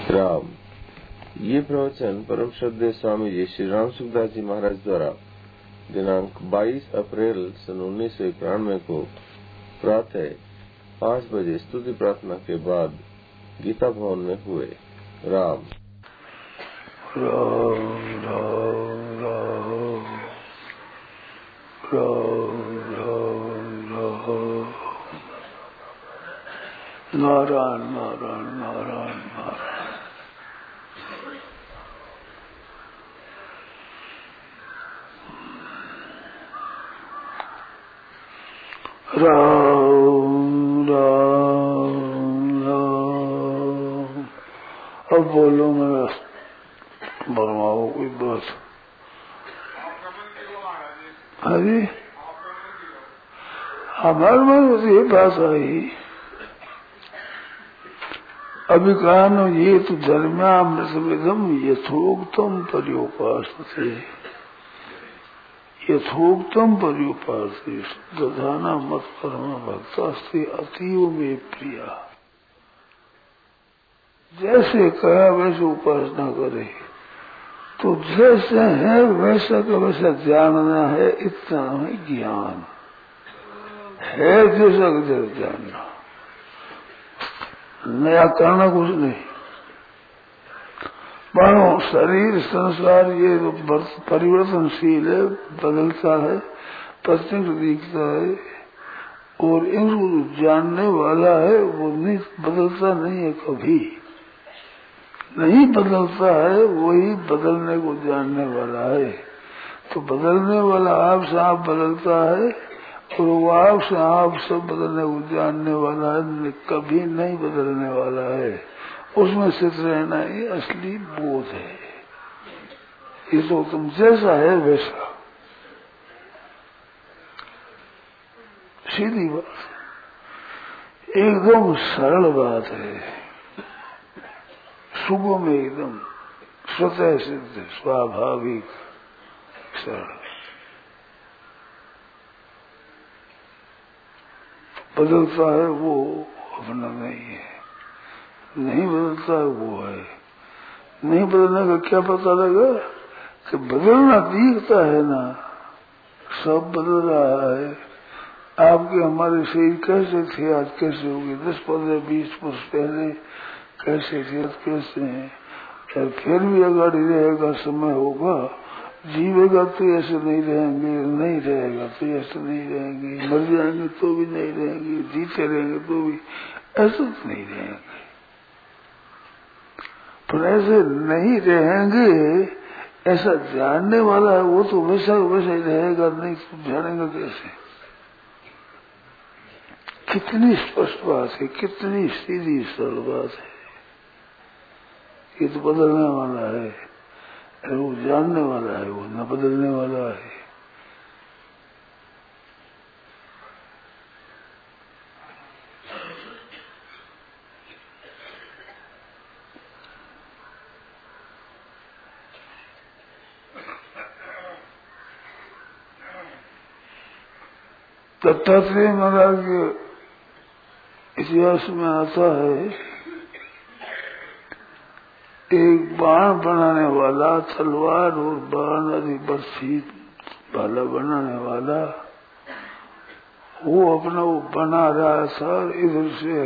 राम। ये प्रवचन परम श्रद्धेय स्वामी जी श्री राम सुखदास जी महाराज द्वारा दिनांक 22 अप्रैल सन 1991 को प्रातः 5 बजे स्तुति प्रार्थना के बाद गीता भवन में हुए। राम राम राम राम राम राम राम नारायण नारायण नारायण नारायण। राम राम राम। अब बोलो मेरा बरमाओ कोई बात। अरे हमारे मन में ये बात आई, अभी कहा ये तो धर्म्यामृतमिदं यथोक्तम पर्युपासते, यथोक्तम पर्युपासते दधाना मत परम भक्तास्ते अतीव में प्रिया। जैसे कहा वैसे उपासना करे, तो जैसे है वैसा का वैसा जानना है, इतना है ज्ञान है, जैसा का जैसा जानना, नया करना कुछ नहीं। मानो शरीर संसार ये परिवर्तनशील है, बदलता है, प्रत्यक्ष दिखता है, और इनको जानने वाला है वो नहीं बदलता नहीं है, कभी नहीं बदलता है, वही बदलने को जानने वाला है। तो बदलने वाला आप से आप बदलता है, और वो आप से आप सब बदलने को जानने वाला है, कभी नहीं बदलने वाला है। उसमें स्थित रहना ही असली बोध है। ये तो तुम जैसा है वैसा, सीधी बात, एकदम सरल बात है, सुगम एकदम स्वतः सिद्ध स्वाभाविक सरल। बदलता है वो अपना नहीं है, नहीं बदलता है वो है। नहीं बदलने का क्या पता लगा कि बदलना दिखता है ना, सब बदल रहा है। आपके हमारे शरीर कैसे थे आज कैसे हो गए, 10 15 20 वर्ष पहले कैसे थे आज कैसे हैं, और फिर भी अगर रहेगा समय होगा, जीवेगा तो ऐसे नहीं रहेंगे, नहीं रहेगा तो ऐसे नहीं रहेंगे, मर जाएंगे तो भी नहीं रहेंगे, जीते रहेंगे तो भी ऐसे तो नहीं रहेंगे। पर ऐसे नहीं रहेंगे ऐसा जानने वाला है, वो तो वैसा वैसा ही रहेगा, नहीं तो जानेगा कैसे। कितनी स्पष्ट बात है, कितनी सीधी सरल बात है। ये तो बदलने वाला है, वो जानने वाला है, वो न बदलने वाला है। दत्तात्रेय महाराज के इतिहास में आता है, एक बाण बनाने वाला, तलवार और बाण आदि बर्फी भाला बनाने वाला, वो अपना वो बना रहा था। इधर से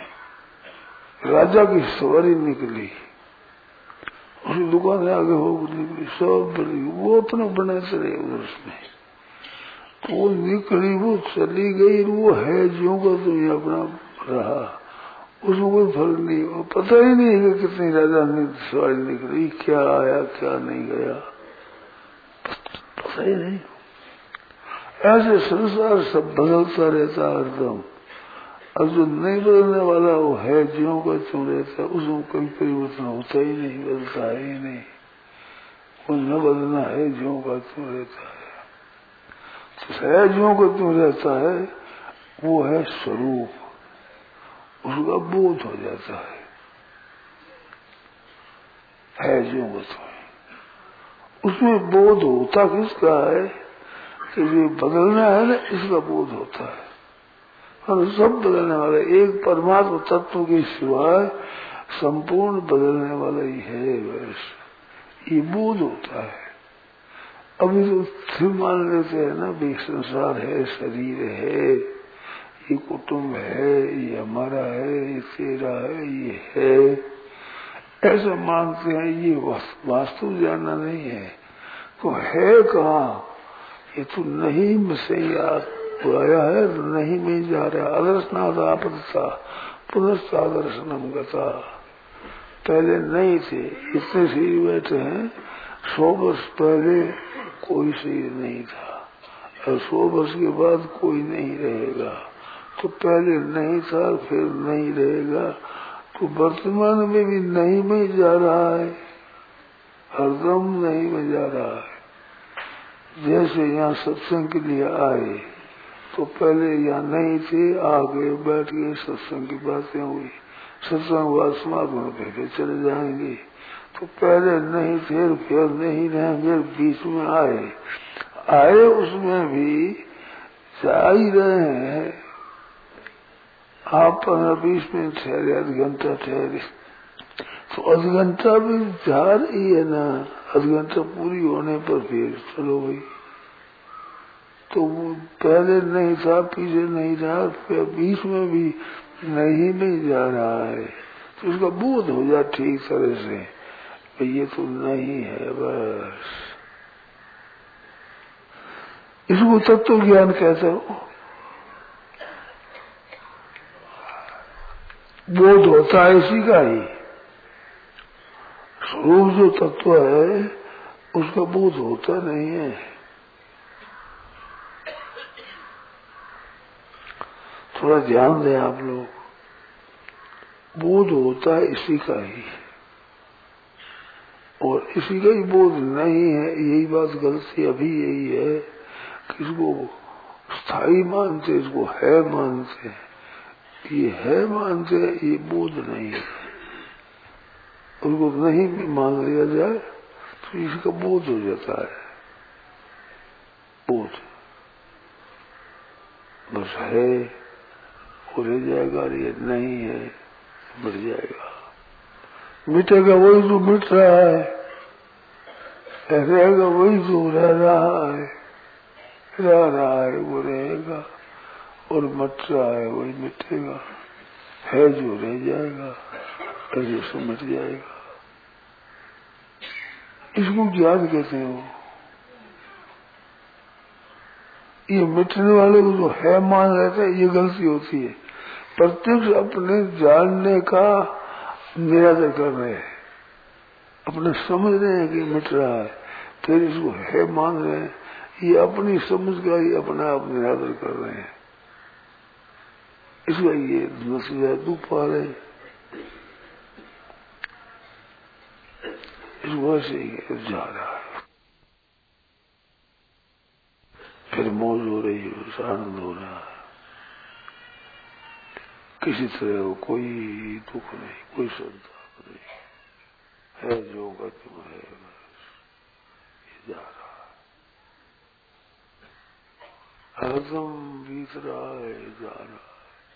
राजा की सवारी निकली, उसकी दुकान से आगे हो निकली, सब बड़ी, वो अपना बना चले उधर में। वो निकली, वो चली गई, वो है ज्यों का तो ये अपना रहा, उसमें कोई फर्क नहीं। वो पता ही नहीं है कि कितनी राजा ने सवारी निकली, क्या आया क्या नहीं गया, पता ही नहीं। ऐसे संसार सब बदलता रहता हरदम। अब जो नहीं बदलने वाला वो है ज्यों का त्यों रहता, उसमें कोई परिवर्तन होता ही नहीं, बदलता ही नहीं। वो न बदलना है ज्यों का त्यों रहता है। है ज्यों का त्यों रहता है, वो है स्वरूप, उसका बोध हो जाता है ज्यों का त्यों। उसमें बोध होता किसका है कि ये बदलना है ना, इसका बोध होता है। और सब बदलने वाले एक परमात्मा तत्व के सिवाय संपूर्ण बदलने वाला ही है। बस ये बोध होता है। अभी तो फिर मान लेते हैं ना भी संसार है, शरीर है, ये कुटुंब है, ये हमारा है, ये तेरा है, ये है, ऐसा मानते हैं। ये वास्तु जानना नहीं है। तो है कहाँ? ये तो नहीं में से आया है, तो नहीं में जा रहा। अदर्शनाथ आपदता पुनस्तादर्शनम गता। पहले नहीं थे, इतने शरीर बैठे हैं। 100 वर्ष पहले कोई शरीर नहीं था और 100 वर्ष के बाद कोई नहीं रहेगा। तो पहले नहीं था, फिर नहीं रहेगा। तो वर्तमान में भी नहीं में जा रहा है, हरदम नहीं में जा रहा है। जैसे यहाँ सत्संग के लिए आए तो पहले यहाँ नहीं थे, आगे बैठ गए, सत्संग की बातें हुई, सत्संग बाद समाप्त होने फिर चले जाएंगे। तो पहले नहीं थे, फिर नहीं रहेंगे, बीच में आए उसमें भी जा ही रहे हैं। आप 15-20 मिनट ठहरे, आध घंटा ठहरे, तो आध घंटा भी जा रही है ना। आध घंटा पूरी होने पर फिर चलो भाई। तो वो पहले नहीं था, पीछे नहीं रहा, फिर बीच में भी नहीं जा रहा है। तो उसका बोध हो जाए ठीक तरह से, भाई ये तो नहीं है। बस इसको तत्व ज्ञान कहते हो। बोध होता है इसी का ही। स्वरूप जो तत्व है उसका बोध होता नहीं है। थोड़ा ध्यान दें आप लोग। बोध होता है इसी का ही, और इसी का ही बोध नहीं है। यही बात गलती अभी यही है कि इसको स्थायी मानते, इसको है मानते। ये है मानते, ये बोध नहीं है। उनको नहीं भी मान लिया जाए तो इसका बोध हो जाता है। बोध बस है, हो रह जाएगा। ये नहीं है, बढ़ जाएगा। मिटेगा वही जो मिट रहा है, रहेगा वही जो रह रहा है, वो रहेगा। और मट रहा है वही मिटेगा। है जो रह जाएगा, ऐसे से मिट जाएगा। इसको ज्ञान कहते हो। ये मिटने वाले को जो है मान लेते हैं, ये गलती होती है। प्रत्यक्ष अपने जानने का निरादर कर रहे हैं, अपने समझ रहे हैं कि मिट रहा है, फिर इसको है मान रहे हैं। ये अपनी समझ का ही अपना आप निरादर कर रहे हैं। इसका ये नसीहा दुख पा रहे हैं। इस वजह से ही जा रहा है। फिर मौज हो रही है, आनंद हो रहा है। किसी तरह को कोई दुख नहीं, कोई संताप नहीं है। जो गति में है बस ये जा रहा है, हरदम बीत रहा है, जा रहा है।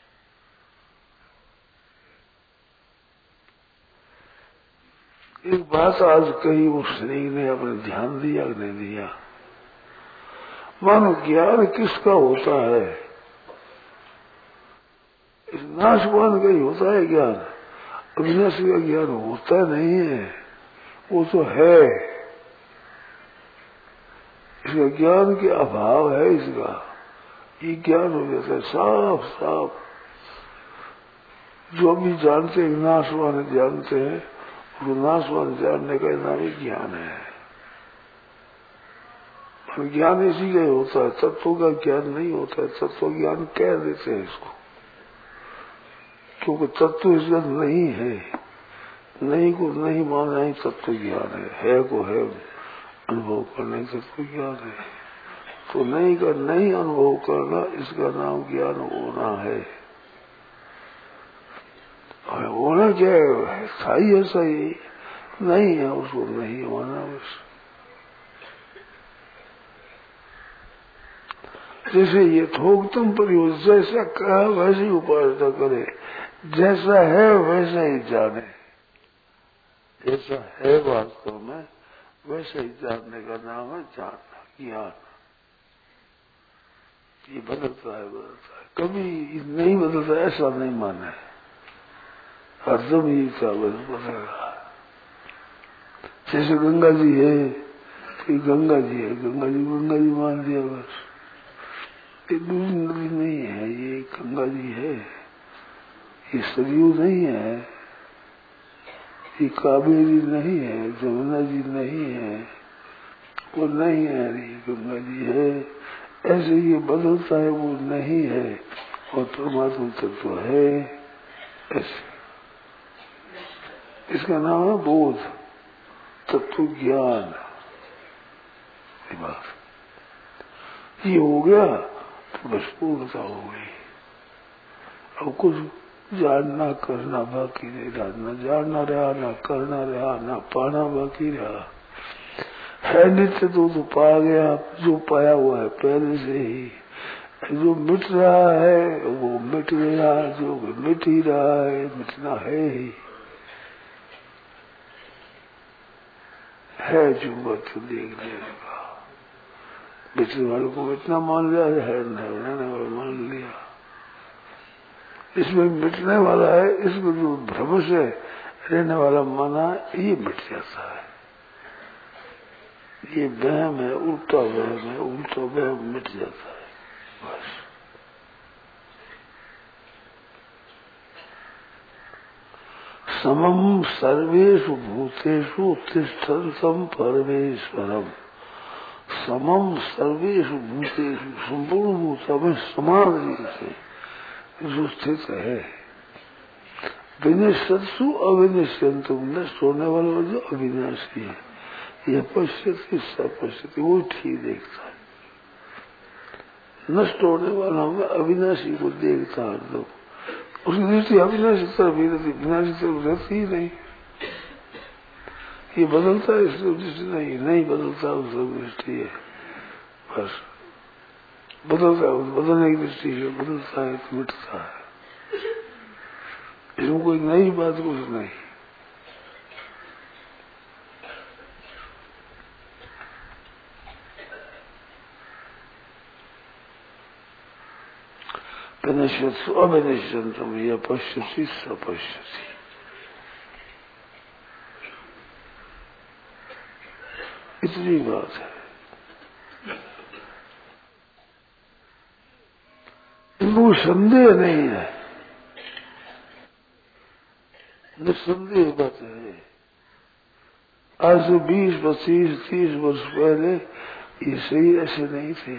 एक बात आज कही उस स्नेह ने अपने ध्यान दिया कि नहीं दिया। मानो ज्ञान किसका होता है? इस नाशवान का ही होता है ज्ञान। अविनाशी का ज्ञान होता नहीं है, वो तो है। इसका ज्ञान के अभाव है। इसका ये ज्ञान हो जाता है साफ साफ। जो भी जानते हैं नाशवान जानते हैं, वो नाशवान जानने का नाम ही ज्ञान है। और ज्ञान इसी का ही होता है, तत्वों का ज्ञान नहीं होता है। तत्व ज्ञान कह देते हैं इसको, क्योंकि तत्व इसका नहीं है। नहीं को नहीं माना ही तत्व ज्ञान है को है अनुभव करने तत्व ज्ञान है। तो नहीं का नहीं अनुभव करना, इसका नाम ज्ञान होना है। और होना क्या है? सही है, सही नहीं है उसको नहीं होना। बस जैसे ये थोकतम प्रयोग जैसा कहा वैसे ही उपासना करे, जैसा है वैसा ही जाने। ऐसा है वास्तव में, वैसे ही जानने का नाम है जानना, ज्ञान। ये बदलता है, कभी नहीं बदलता ऐसा नहीं माना है, हरदम ही बदलेगा। जैसे गंगा जी है कि गंगा जी है, गंगा जी मान दिया बस। ये दूसरी नदी नहीं है, ये गंगा जी है। ये सरयू नहीं है, ये कावेरी नहीं है, जमुना जी नहीं है, वो नहीं है, ये गंगा जी है। ऐसे ये बदलता है, वो नहीं है, और परमात्मा तत्व है। ऐसे इसका नाम है बोध, तत्व ज्ञान। ये हो गया तो बस पूर्णता हो गई। अब कुछ जानना करना बाकी नहीं रहा, न जानना रहा, न करना रहा, न पाना बाकी रहा। है नित्य तो पा गया, जो पाया हुआ है पहले से ही। जो मिट रहा है वो मिट गया, जो मिट ही रहा है मिटना है ही। है जो मत देख लेगा, मिटने वालों को मिटना मान लिया, है रहने वाला मान लिया। इसमें मिटने वाला है, इसमें जो भ्रम से रहने वाला माना, ये मिट जाता है। ये वहम है, उल्टा वहम है, उल्टा वहम मिट जाता है बस। समम सर्वेषु भूतेषु तिष्ठन्तं परमेश्वरम। समम सर्वेषु भूतेषु, संपूर्ण भूतों में समान रूप से जो स्थित है। विनश्यत्सु अविनश्यन्तुम, नष्ट होने वाला जो अविनाशी है, यह पश्यति सपश्यति, वो ठीक देखता है। नष्ट होने वाला में अविनाशी को देखता है, तो उसकी दृष्टि अविनाशी तरफ ही रहती, विनाशी तरफ रहती ही नहीं। ये बदलता है इसलिए दृष्टि नहीं बदलता, उसकी दृष्टि है बस। बदलता है, बदलने की दृष्टि है, बदलता है तो मिटता है। इसमें कोई नई बात कुछ नहीं। विनश्यत्सु अविनश्यन्तम यः पश्यति स पश्यति। इतनी बात है। इनको संदेह नहीं है, निसंदेह बात है। आज से 20, 25, 30 वर्ष पहले ये सही ऐसे नहीं थे,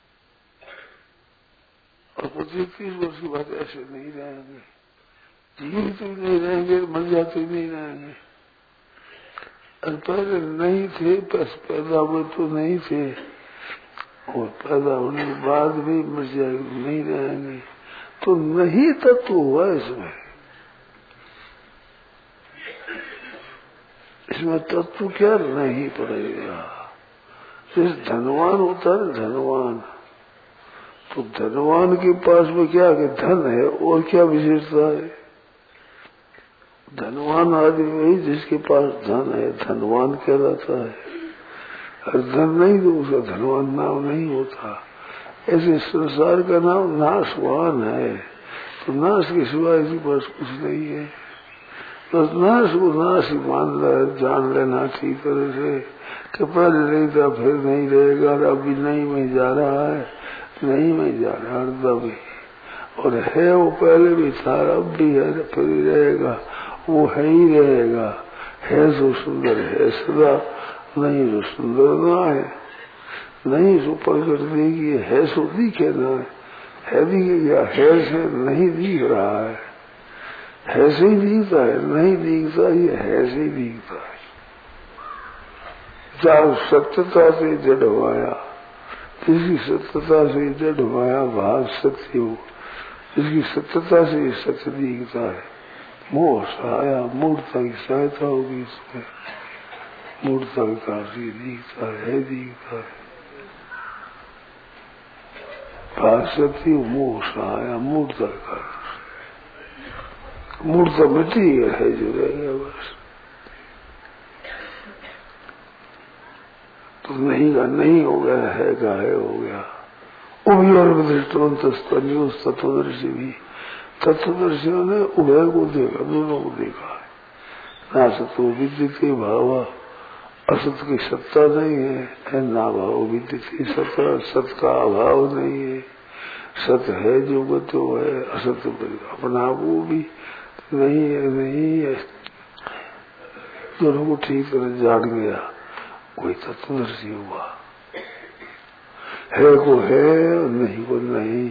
और 25-30 वर्ष के बाद ऐसे नहीं रहेंगे। जीवित भी नहीं रहेंगे, मर जाते भी नहीं रहेंगे। और पहले नहीं थे, बस पैदा हुए तो नहीं थे, और पैदा होने के बाद भी मर जाएंगे, नहीं रहेंगे। तो नहीं तत्व हुआ इसमें। इसमें तत्व क्या नहीं पड़ेगा। जैसे धनवान होता है, धनवान, तो धनवान के पास में क्या कि धन है, और क्या विशेषता है। धनवान आदमी वही जिसके पास धन है, धनवान कहलाता है। और धन नहीं तो उसका धनवान नाम नहीं होता। ऐसे संसार का नाम नाशवान है, तो नाश के सिवा इसके पास कुछ नहीं है। बस नाश को नाश ही मान जान लेना ठीक तरह से, कि पहले नहीं था फिर नहीं रहेगा, और अभी नहीं में जा रहा है, नहीं में जा रहा है अभी, और है वो पहले भी था, अब भी है, फिर ही रहेगा, वो है ही रहेगा। है जो सुंदर है सदा, नहीं जो सुंदर ना है, नहीं जो प्रकट देगी, है सो दिखे ना है, दिखेगा, है से नहीं दिख रहा है से ही दिखता है, नहीं दिखता, ये है से ही दिखता है। जहाँ सत्यता से जड़ माया, जिसकी सत्यता से जड़ माया भाव सत्य हो, जिसकी सत्यता से ये सत्य दिखता है, मोह सहाया मूर्ता की सहायता होगी इसमें। मूर्ता विकार से दिखता है, दिखता है भाव सत्य, मोह सहाया मूर्ता विकार, मूर्ता मिट्टी है जो रहेगा बस। तो नहीं का नहीं हो गया, है का है हो गया। उभयोर दृष्टों तत्व तत्वदर्शी भी, तत्वदर्शियों ने उभय को देखा, दोनों को देखा है। ना सत्व विद्यते भाव, असत की सत्ता नहीं है, ना भाव विद्यते सत्ता, सत का अभाव नहीं है। सत है जो बतो है, असत अपना वो भी नहीं है, नहीं है। दोनों को ठीक तरह जान गया, कोई तत्वदर्शी हुआ। है को है और नहीं को नहीं।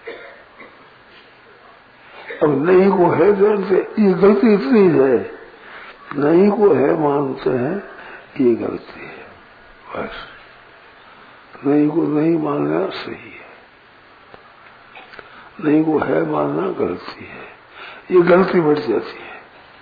अब नहीं को है जानते, ये गलती इतनी है, नहीं को है मानते हैं, ये गलती है। बस नहीं को नहीं मानना सही है, नहीं को है मानना गलती है। ये गलती बढ़ जाती है,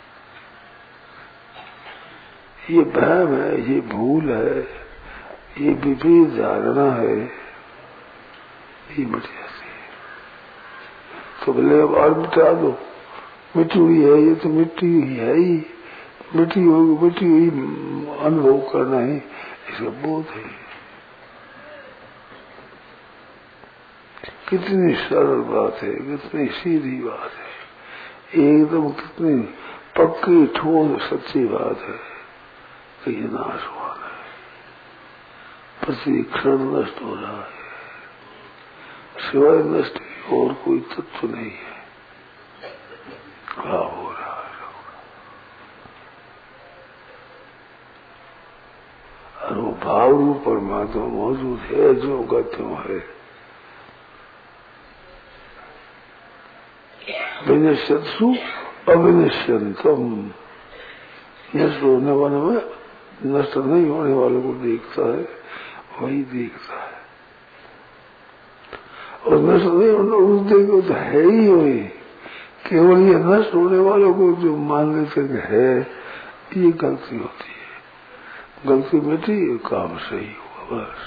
ये भ्रम है, ये भूल है, ये विपरीत धारणा है, ये मिट जाती है। तो बोले अब और मिटा दो, मिट्टी हुई है, ये तो मिट्टी हुई है ही, मिट्टी हुई अनुभव करना है, इसका बोध है। कितनी सरल बात है, कितनी सीधी बात है, एकदम कितनी पक्की ठोस सच्ची बात है कि ये नाशवान है, प्रति क्षण नष्ट हो रहा है, सिवाय नष्ट की और कोई तत्व नहीं है। क्या हो रहा है? और वो भाव रूप परमात्मा मौजूद है, जो का त्यों है। विनश्यत्सु अविनश्यंतम, नष्ट होने वाले में नष्ट नहीं होने वाले को देखता है, वही देखता है। और नष्ट नहीं होने उस देखो तो है ही वही, केवल ये नष्ट होने वालों को जो मान लेते है, ये गलती होती है। गलती मिटी, काम सही हुआ, बस।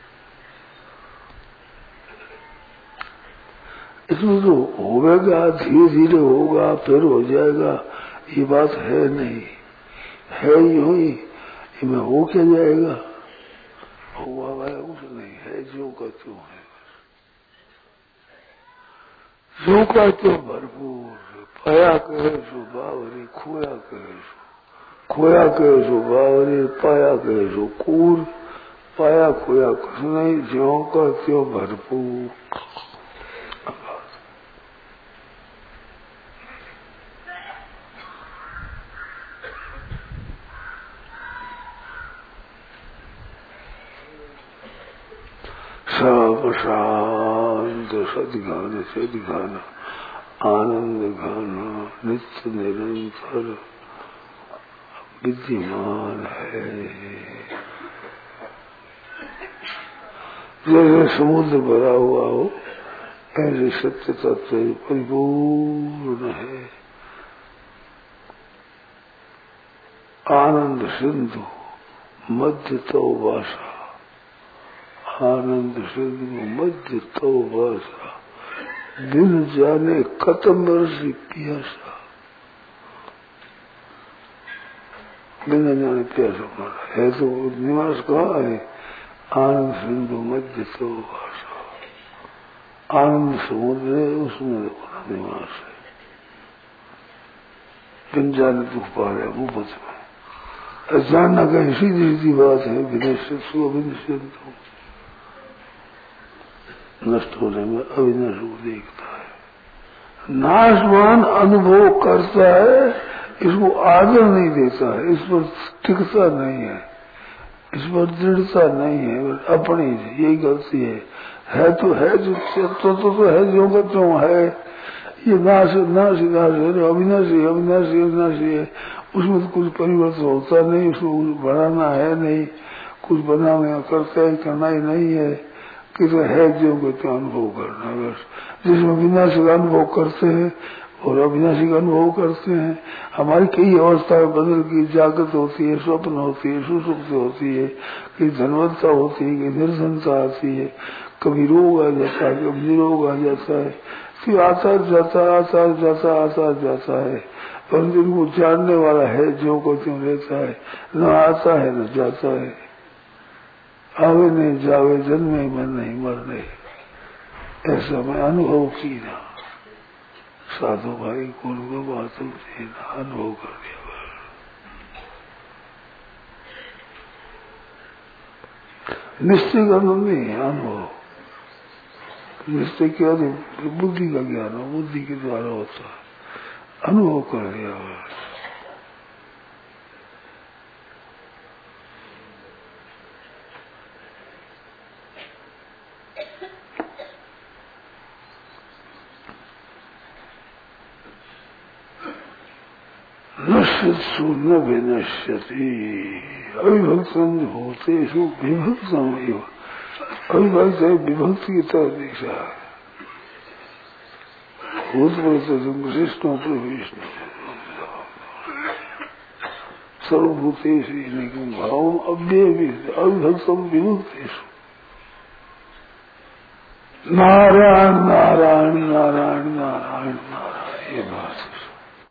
इसमें तो होगा, धीरे धीरे होगा, फिर हो जाएगा, ये बात है नहीं, है यूं ही, इसमें हो क्या जाएगा? हुआ वाला कुछ नहीं है, जो का त्यों है, जो का त्यों भरपूर। पाया कहे सो बावरी, खोया कहे सो, खोया कहे सो बावरी, पाया कहे सो कूर, पाया खोया कुछ नहीं, ज्यों का त्यों भरपूर। सब शांत सदगान से दिखाना, आनंद घाना, नित्य निरंतर विद्यमान है। जैसे समुद्र भरा हुआ हो, ऐसे सत्य तत्व परिपूर्ण है। आनंद सिंधु मध्य तो वासा, आनंद सिंधु मध्य तो वासा, दिन जाने खत्म वर्ष प्यासा, दिन जाने प्यासा मारा है। तो निवास कहाँ है? आनंद सिंधु मध्य तो वासा, आनंद समुद्र है, उसमें निवास है। दिन जाने दुख पा रहे मुफ्त में, जानना कहीं सीधी सीधी बात है। विनश्यत अविनश्यत, नष्ट होने में अविनाश को देखता है, नाशवान अनुभव करता है, इसको आदर नहीं देता है, इस पर टिकता नहीं है, इस पर दृढ़ता नहीं है, अपनी यही गलती है तो है, जो तो है, जो का त्यों है। ये नाश नाश नाश है, अविनाशी अविनाशी अविनाशी है, उसमें तो कुछ परिवर्तन होता नहीं, उसको बढ़ाना है नहीं, कुछ बनाना करता है, करना ही नहीं है, कि तो है जो को अनुभव करना। बस जिसमें विनाशी का अनुभव करते हैं और अविनाशी का अनुभव करते हैं। हमारी कई अवस्थाएं बदल की, जागृत होती है, स्वप्न होती है, सुसुप्ति होती है, कहीं धनवत्ता होती है, कहीं निर्धनता आती है, कभी रोग आ जाता है, कभी निरोग आ जाता है, फिर आता जाता आता जाता आता जाता है। और जिनको जानने वाला है, जो को त्यों रहता है, न आता है न जाता है। आवे नहीं जावे, जन्मे मन नहीं मरने, ऐसा मैं अनुभव की ना। साधु भाई कौन को बातों से अनुभव कर दिया। निश्चय का नाम नहीं है अनुभव। निश्चय क्या बुद्धि का ज्ञान हो, बुद्धि के द्वारा होता है, अनुभव कर दिया। नश्यत्सु न विनश्यति अविभक्तम भूतेषु विभक्तम एव। अविभक्त है विभक्ति की तरह दिखा है। भूत कृष्ण प्रविष्णु सर्वभूतेषु, लेकिन भाव अव्यय अविभक्तम विभक्तेषु। नारायण नारायण नारायण नारायण नारायण, ये बात